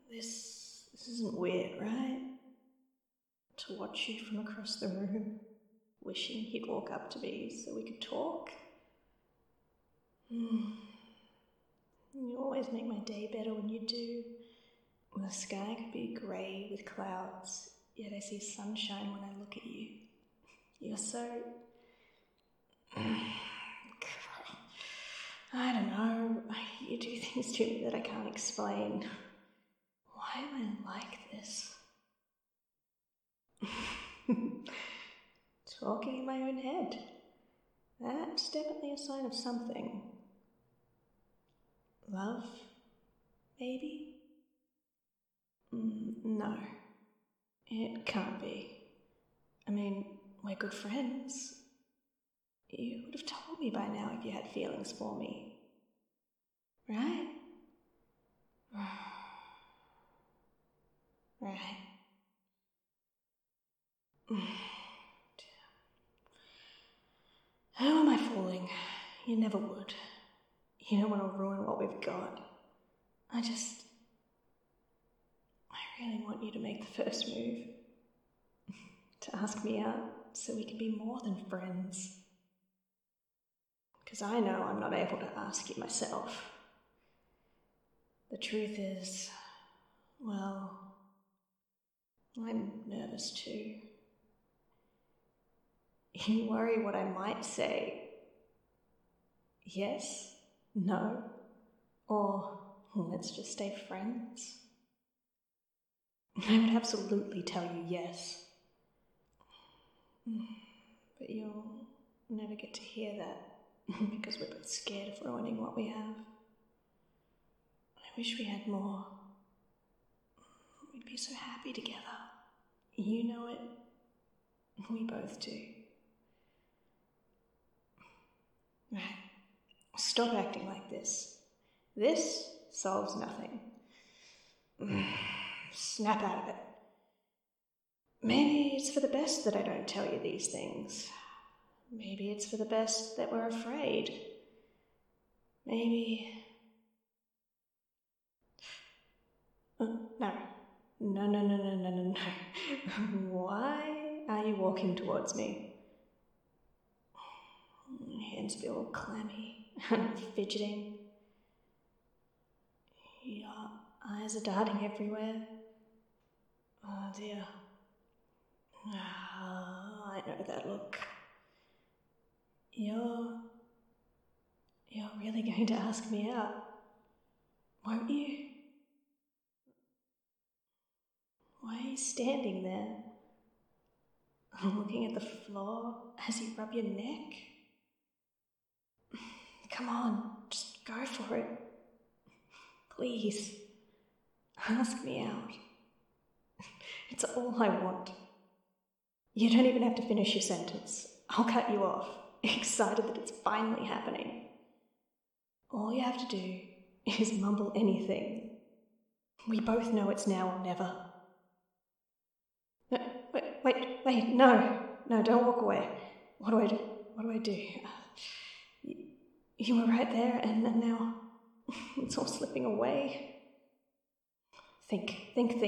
This isn't weird, right? To watch you from across the room, wishing he'd walk up to me so we could talk. You always make my day better when you do. The sky could be grey with clouds, yet I see sunshine when I look at you. You're so... I don't know. You do things to me that I can't explain. Why am I like this? Talking in my own head. That's definitely a sign of something. Love, maybe? No, it can't be. I mean, we're good friends. You would have told me by now if you had feelings for me. Right? Right. How am I falling? You never would. You don't want to ruin what we've got. I really want you to make the first move. To ask me out so we can be more than friends. Because I know I'm not able to ask you myself. The truth is, well, I'm nervous too. You worry what I might say. Yes? No? Or let's just stay friends? I would absolutely tell you yes. But you'll never get to hear that because we're both scared of ruining what we have. I wish we had more. We'd be so happy together. You know it. We both do. Right. Stop acting like this. This solves nothing. Snap out of it. Maybe it's for the best that I don't tell you these things. Maybe it's for the best that we're afraid. Maybe... No. No. Why are you walking towards me? My hands feel all clammy and fidgeting. Your eyes are darting everywhere. Oh dear. I know that look. You're really going to ask me out, won't you? Why are you standing there, looking at the floor as you rub your neck? Come on, just go for it. Please, ask me out. It's all I want. You don't even have to finish your sentence. I'll cut you off, excited that it's finally happening. All you have to do is mumble anything. We both know it's now or never. Wait, no, don't walk away. What do I do? You were right there, and now it's all slipping away. Think.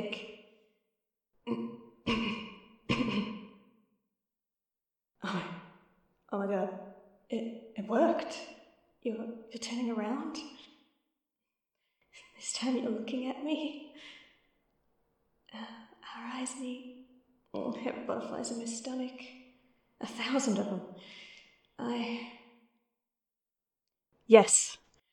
Oh my god, it worked. You're turning around. This time you're looking at me. Our eyes meet. I have butterflies in my stomach. 1,000 of them. Yes.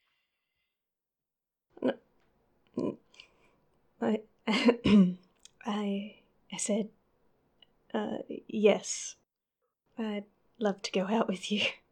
I said, yes. I'd love to go out with you.